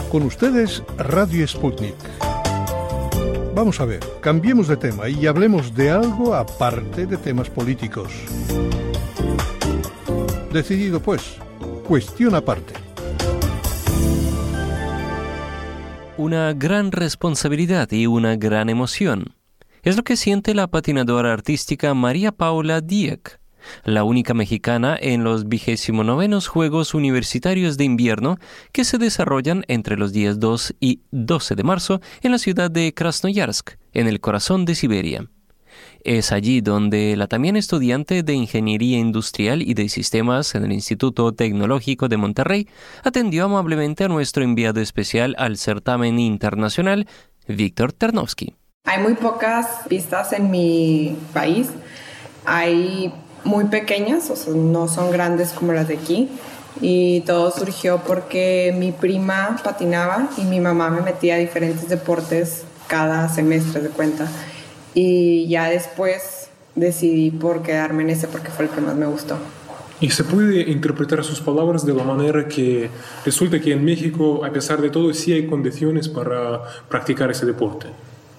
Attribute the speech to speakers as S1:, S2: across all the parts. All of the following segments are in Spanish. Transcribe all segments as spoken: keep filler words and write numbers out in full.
S1: Con ustedes, Radio Sputnik. Vamos a ver, cambiemos de tema y hablemos de algo aparte de temas políticos. Decidido pues, cuestión aparte.
S2: Una gran responsabilidad y una gran emoción. Es lo que siente la patinadora artística María Paula Dieck, la única mexicana en los vigésimo novenos Juegos Universitarios de Invierno que se desarrollan entre los días dos y doce de marzo en la ciudad de Krasnoyarsk, en el corazón de Siberia. Es allí donde la también estudiante de Ingeniería Industrial y de Sistemas en el Instituto Tecnológico de Monterrey atendió amablemente a nuestro enviado especial al certamen internacional, Víctor Ternovsky.
S3: Hay muy pocas pistas en mi país. Hay muy pequeñas, o sea, no son grandes como las de aquí. Y todo surgió porque mi prima patinaba y mi mamá me metía a diferentes deportes cada semestre de cuenta. Y ya después decidí por quedarme en ese porque fue el que más me gustó.
S4: Y se puede interpretar sus palabras de la manera que resulta que en México, a pesar de todo, sí hay condiciones para practicar ese deporte.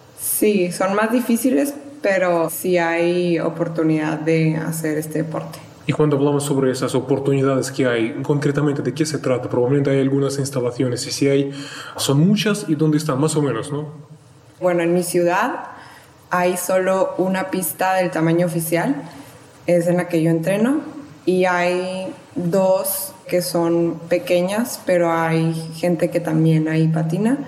S3: Sí, son más difíciles, pero sí hay oportunidad de hacer este deporte.
S4: Y cuando hablamos sobre esas oportunidades que hay, concretamente, ¿de qué se trata? Probablemente hay algunas instalaciones, y si hay, son muchas, ¿y dónde están? Más o menos, ¿no?
S3: Bueno, en mi ciudad hay solo una pista del tamaño oficial, es en la que yo entreno, y hay dos que son pequeñas, pero hay gente que también ahí patina.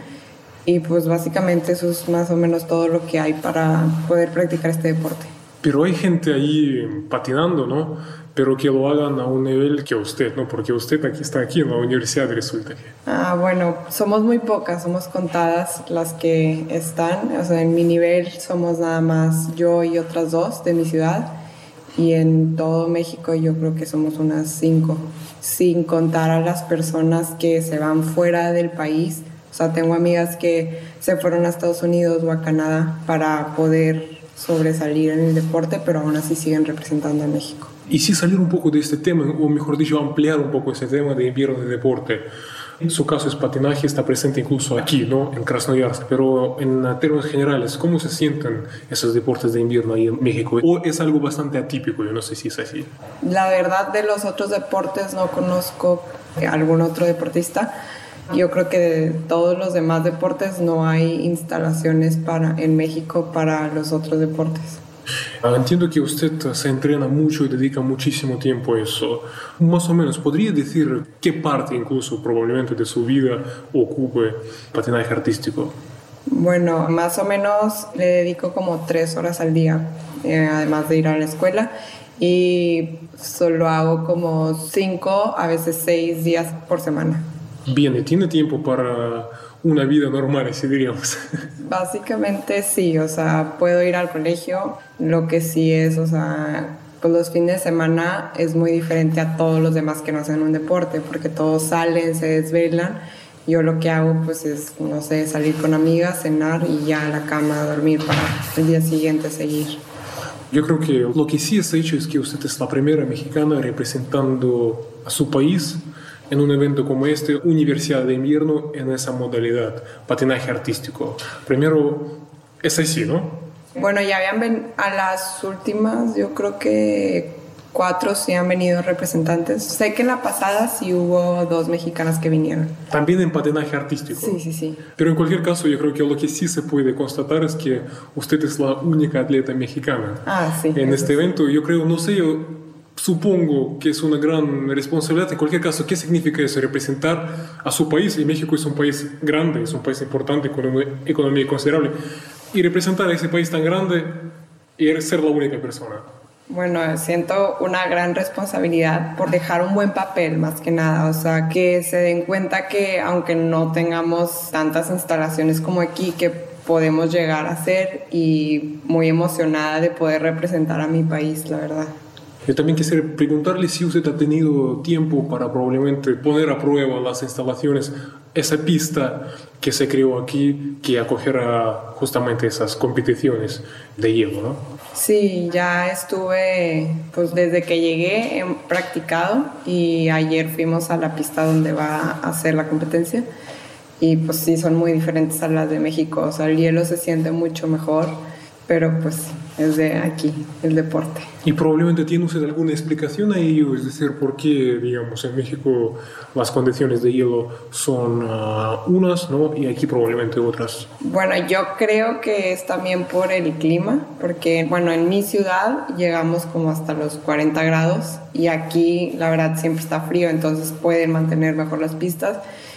S3: Y pues básicamente eso es más o menos todo lo que hay para poder practicar este deporte.
S4: Pero hay gente ahí patinando, ¿no? Pero que lo hagan a un nivel que usted, ¿no? Porque usted aquí está aquí en la universidad, resulta que...
S3: Ah, bueno, somos muy pocas, somos contadas las que están. O sea, en mi nivel somos nada más yo y otras dos de mi ciudad. Y en todo México yo creo que somos unas cinco, sin contar a las personas que se van fuera del país. O sea, tengo amigas que se fueron a Estados Unidos o a Canadá para poder sobresalir en el deporte, pero aún así siguen representando a México.
S4: Y si salir un poco de este tema, o mejor dicho, ampliar un poco ese tema de invierno de deporte. En su caso es patinaje, está presente incluso aquí, ¿no? En Krasnoyarsk, pero en términos generales, ¿cómo se sienten esos deportes de invierno ahí en México? ¿O es algo bastante atípico? Yo no sé si es así.
S3: La verdad, de los otros deportes no conozco algún otro deportista. Yo creo que de todos los demás deportes no hay instalaciones para, en México para los otros deportes.
S4: Entiendo que usted se entrena mucho y dedica muchísimo tiempo a eso. Más o menos, ¿podría decir qué parte incluso probablemente de su vida ocupe patinaje artístico?
S3: Bueno, más o menos le dedico como tres horas al día, eh, además de ir a la escuela. Y solo hago como cinco, a veces seis días por semana.
S4: Bien, ¿y tiene tiempo para una vida normal, así diríamos?
S3: Básicamente sí, o sea, puedo ir al colegio, lo que sí es, o sea, pues los fines de semana es muy diferente a todos los demás que no hacen un deporte, porque todos salen, se desvelan. Yo lo que hago pues es, no sé, salir con amigas, cenar y ya a la cama a dormir para el día siguiente seguir.
S4: Yo creo que lo que sí es hecho es que usted es la primera mexicana representando a su país en un evento como este, Universidad de Invierno, en esa modalidad, patinaje artístico. Primero, es así, ¿no?
S3: Bueno, ya habían venido a las últimas, yo creo que cuatro sí han venido representantes. Sé que en la pasada sí hubo dos mexicanas que vinieron.
S4: También en patinaje artístico.
S3: Sí, sí, sí.
S4: Pero en cualquier caso, yo creo que lo que sí se puede constatar es que usted es la única atleta mexicana.
S3: Ah, sí.
S4: En este
S3: sí.
S4: evento, yo creo, no sé, yo supongo que es una gran responsabilidad. En cualquier caso, ¿qué significa eso? Representar a su país. Y México es un país grande, es un país importante, con una economía considerable. Y representar a ese país tan grande y ser la única persona.
S3: Bueno, siento una gran responsabilidad por dejar un buen papel, más que nada. O sea, que se den cuenta que aunque no tengamos tantas instalaciones como aquí, que podemos llegar a hacer, y muy emocionada de poder representar a mi país, la verdad.
S4: Yo también quisiera preguntarle si usted ha tenido tiempo para probablemente poner a prueba las instalaciones, esa pista que se creó aquí, que acogerá justamente esas competiciones de hielo, ¿no?
S3: Sí, ya estuve, pues desde que llegué he practicado, y ayer fuimos a la pista donde va a hacer la competencia. y pues sí son muy diferentes a las de México. O sea, el hielo se siente mucho mejor, pero pues es de aquí, el deporte.
S4: Y probablemente tiene usted alguna explicación a ello, es decir, por qué, digamos, en México las condiciones de hielo son uh, unas, ¿no? Y aquí probablemente otras.
S3: Bueno, yo creo que es también por el clima, porque, bueno, en mi ciudad llegamos como hasta los cuarenta grados y aquí, la verdad, siempre está frío, entonces pueden mantener mejor las pistas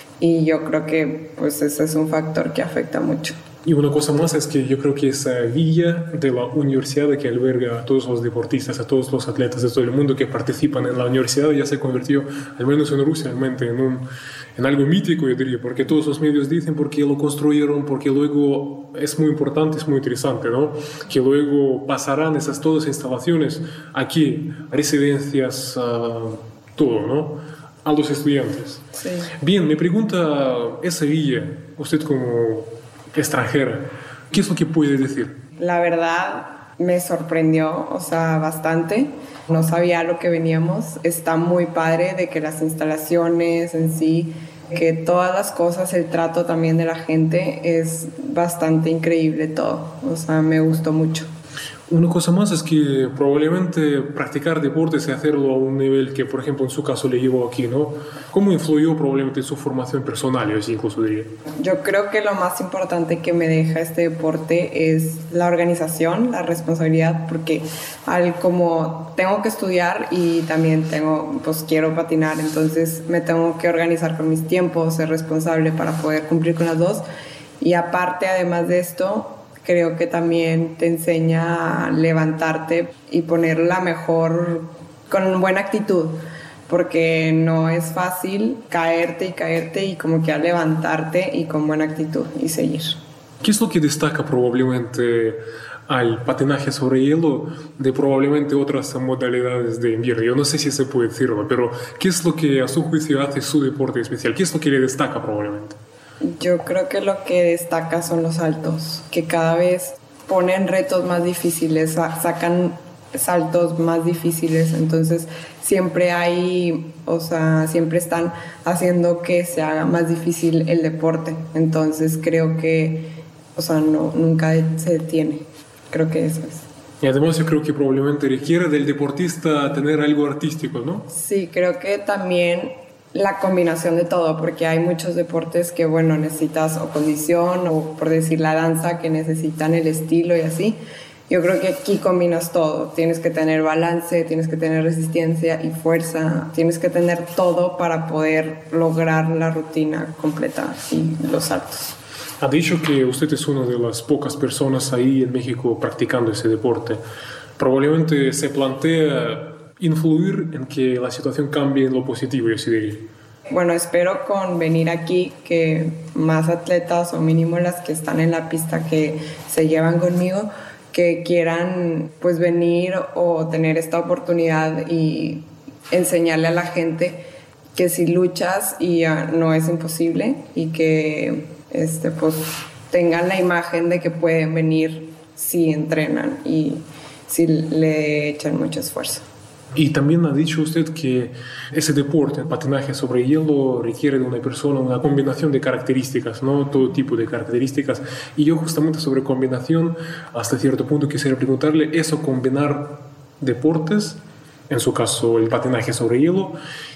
S3: y yo creo que, pues, ese es un factor que afecta mucho.
S4: Y una cosa más es que yo creo que esa villa de la universidad que alberga a todos los deportistas, a todos los atletas de todo el mundo que participan en la universidad ya se convirtió, al menos en Rusia, realmente en, un, en algo mítico, yo diría, porque todos los medios dicen por qué lo construyeron, porque luego es muy importante, es muy interesante, ¿no? Que luego pasarán esas todas instalaciones aquí, residencias, uh, todo, ¿no? A los estudiantes.
S3: Sí.
S4: Bien, me pregunta esa villa, usted como extranjera, ¿qué es lo que puede decir?
S3: La verdad me sorprendió, o sea, bastante. No sabía a lo que veníamos. Está muy padre de que las instalaciones en sí, que todas las cosas, el trato también de la gente es bastante increíble todo. O sea, me gustó mucho.
S4: Una cosa más es que probablemente practicar deportes y hacerlo a un nivel que, por ejemplo, en su caso le llevó aquí, ¿no? ¿Cómo influyó probablemente en su formación personal, yo sí incluso diría?
S3: Yo creo que lo más importante que me deja este deporte es la organización, la responsabilidad, porque al como tengo que estudiar y también tengo, pues quiero patinar, entonces me tengo que organizar con mis tiempos, ser responsable para poder cumplir con las dos. Y aparte, además de esto, creo que también te enseña a levantarte y poner la mejor, con buena actitud, porque no es fácil caerte y caerte y como que a levantarte y con buena actitud y seguir.
S4: ¿Qué es lo que destaca probablemente al patinaje sobre hielo de probablemente otras modalidades de invierno? Yo no sé si se puede decirlo, pero ¿qué es lo que a su juicio hace su deporte especial? ¿Qué es lo que le destaca probablemente?
S3: Yo creo que lo que destaca son los saltos, que cada vez ponen retos más difíciles, sacan saltos más difíciles, entonces siempre hay, o sea, siempre están haciendo que se haga más difícil el deporte, entonces creo que, o sea, no, nunca se detiene, creo que eso es.
S4: Y además yo creo que probablemente requiere del deportista tener algo artístico, ¿no?
S3: Sí, creo que también la combinación de todo, porque hay muchos deportes que, bueno, necesitas o condición o, por decir, la danza, que necesitan el estilo y así. Yo creo que aquí combinas todo. Tienes que tener balance, tienes que tener resistencia y fuerza, tienes que tener todo para poder lograr la rutina completa y los saltos.
S4: Ha dicho que usted es una de las pocas personas ahí en México practicando ese deporte. Probablemente se plantea influir en que la situación cambie en lo positivo, yo sí diría.
S3: Bueno, espero con venir aquí que más atletas o mínimo las que están en la pista que se llevan conmigo, que quieran pues venir o tener esta oportunidad y enseñarle a la gente que si luchas y uh, no es imposible y que este, pues, tengan la imagen de que pueden venir si entrenan y si le echan mucho esfuerzo.
S4: Y también ha dicho usted que ese deporte, el patinaje sobre hielo, requiere de una persona una combinación de características, ¿no? Todo tipo de características. Y yo justamente sobre combinación, hasta cierto punto quisiera preguntarle, ¿eso combinar deportes, en su caso el patinaje sobre hielo,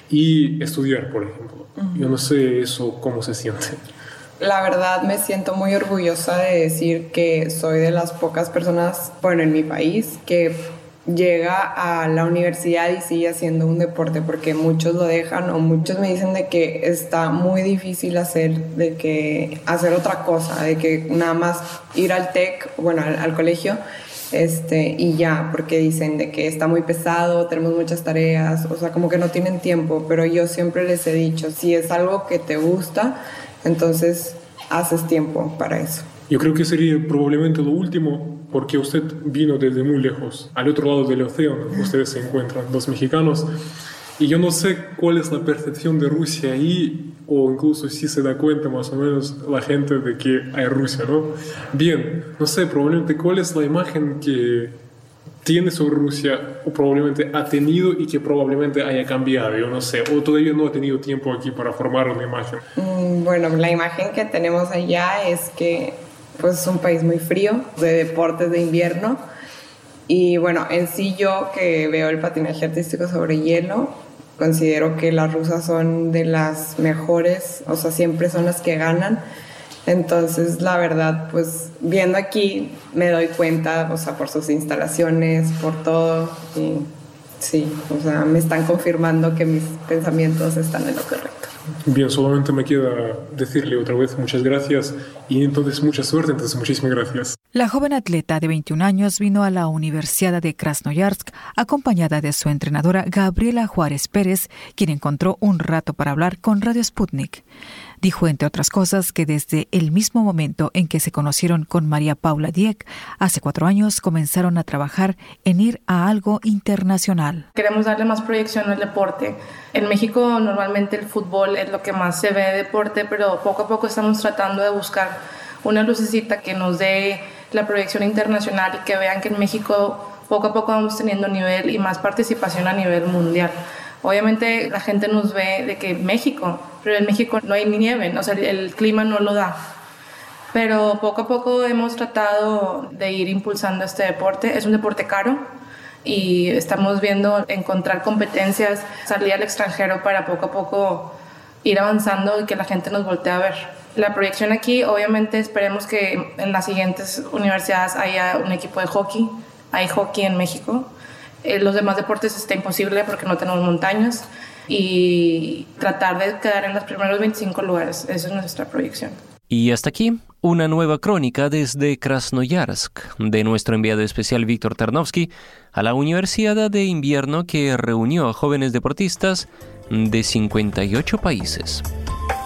S4: y estudiar, por ejemplo? Uh-huh. Yo no sé eso cómo se siente.
S3: La verdad me siento muy orgullosa de decir que soy de las pocas personas, bueno, en mi país, que llega a la universidad y sigue haciendo un deporte, porque muchos lo dejan o muchos me dicen de que está muy difícil hacer, de que hacer otra cosa, de que nada más ir al TEC, bueno, al, al colegio, este, y ya, porque dicen de que está muy pesado, tenemos muchas tareas, o sea, como que no tienen tiempo, pero yo siempre les he dicho, si es algo que te gusta, entonces haces tiempo para eso.
S4: Yo creo que sería probablemente lo último, porque usted vino desde muy lejos, al otro lado del océano, ustedes se encuentran, dos mexicanos, y yo no sé cuál es la percepción de Rusia ahí, o incluso si se da cuenta más o menos la gente de que hay Rusia, ¿no? Bien, no sé, probablemente cuál es la imagen que tiene sobre Rusia o probablemente ha tenido y que probablemente haya cambiado? Yo no sé, o todavía no ha tenido tiempo aquí para formar una imagen.
S3: Mm, bueno, la imagen que tenemos allá es que pues, es un país muy frío, de deportes de invierno. Y bueno, en sí yo que veo el patinaje artístico sobre hielo, considero que las rusas son de las mejores, o sea, siempre son las que ganan. Entonces, la verdad, pues viendo aquí me doy cuenta, o sea, por sus instalaciones, por todo, y sí, o sea, me están confirmando que mis pensamientos están en lo correcto.
S4: Bien, solamente me queda decirle otra vez muchas gracias y entonces mucha suerte, entonces muchísimas gracias.
S5: La joven atleta de veintiún años vino a la Universidad de Krasnoyarsk acompañada de su entrenadora Gabriela Juárez Pérez, quien encontró un rato para hablar con Radio Sputnik. Dijo, entre otras cosas, que desde el mismo momento en que se conocieron con María Paula Dieck, hace cuatro años comenzaron a trabajar en ir a algo internacional.
S6: Queremos darle más proyección al deporte. En México normalmente el fútbol es lo que más se ve de deporte, pero poco a poco estamos tratando de buscar una lucecita que nos dé la proyección internacional y que vean que en México poco a poco vamos teniendo nivel y más participación a nivel mundial. Obviamente la gente nos ve de que México, pero en México no hay nieve, o sea, el, el clima no lo da. Pero poco a poco hemos tratado de ir impulsando este deporte. Es un deporte caro y estamos viendo encontrar competencias, salir al extranjero para poco a poco ir avanzando y que la gente nos voltee a ver. La proyección aquí, obviamente esperemos que en las siguientes universidades haya un equipo de hockey. Hay hockey en México. Eh, los demás deportes está imposible porque no tenemos montañas y tratar de quedar en los primeros veinticinco lugares. Esa es nuestra proyección.
S2: Y hasta aquí, una nueva crónica desde Krasnoyarsk, de nuestro enviado especial Víctor Tarnovsky a la Universidad de Invierno que reunió a jóvenes deportistas de cincuenta y ocho países.